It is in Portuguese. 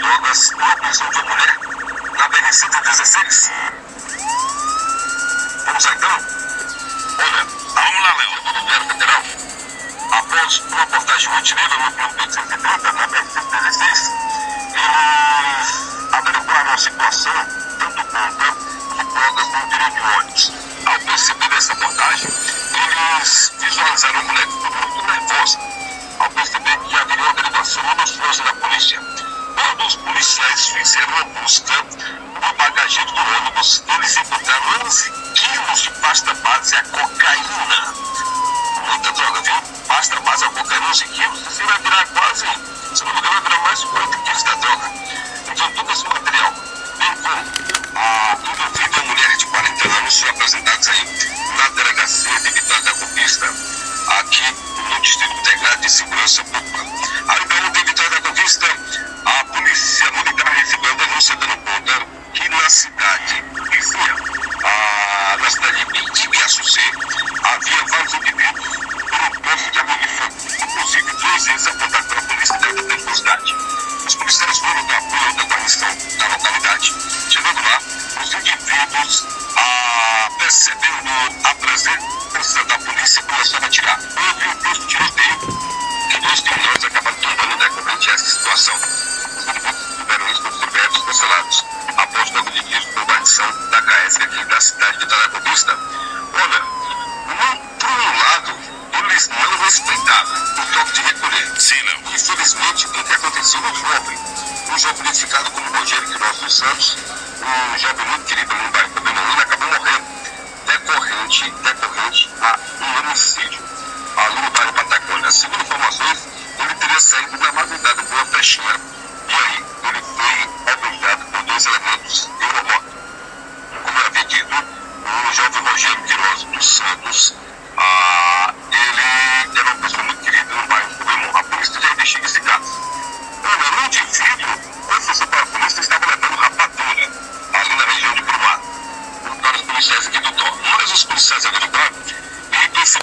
drogas na prisão de uma mulher na BR-116. Vamos lá então? Olha, vamos lá, Léo. Do governo federal, após uma reportagem rotineira no plano 830, na BR-116, eles averiguaram a situação dando conta de drogas no interior de ônibus. Ao perceber essa abordagem, eles visualizaram a mulher que ficou muito nervosa ao perceber que haveria uma averiguação nos postos da polícia. Quando os policiais fizeram a busca no bagageiro do ônibus, eles encontraram 11 quilos de pasta base a cocaína. Muita droga, viu? Pasta base a cocaína, 11 quilos, você vai virar quase, se não me engano, vai virar mais de 40 quilos da droga. Então, todo esse material, bem como a envolvida mulher de 40 anos, foram apresentados aí na delegacia de Vitória da Conquista, aqui no Distrito Integrado de Segurança Pública. Aí, então, de Vitória da Conquista, a Polícia Militar recebeu a denúncia dando conta que na cidade vizinha, na cidade de Ibiaçucê, havia vários indivíduos por um posto de arma de fogo. Inclusive, 2 vezes apontados pela polícia dentro da velocidade. Os policiais foram do apoio da guarnição da localidade. Chegando lá, os indivíduos, percebendo a presença da polícia, começaram a atirar. Houve um posto de tiroteio que 2 criminosos acabaram tombando decorrente a essa situação. Os indivíduos tiveram isso todos libertos, cancelados, após logo de início com a guarnição da CAESC aqui da cidade de Vitória da Conquista. Olha, por um lado, eles não respeitavam o toque de recolher. Sim, não. Infelizmente, o que aconteceu no jovem, um jovem identificado como Rogério Queiroz dos Santos, um jovem muito querido no bairro Cabemolina, acabou morrendo decorrente a um homicídio ali no bairro Patagônia. Segundo informações,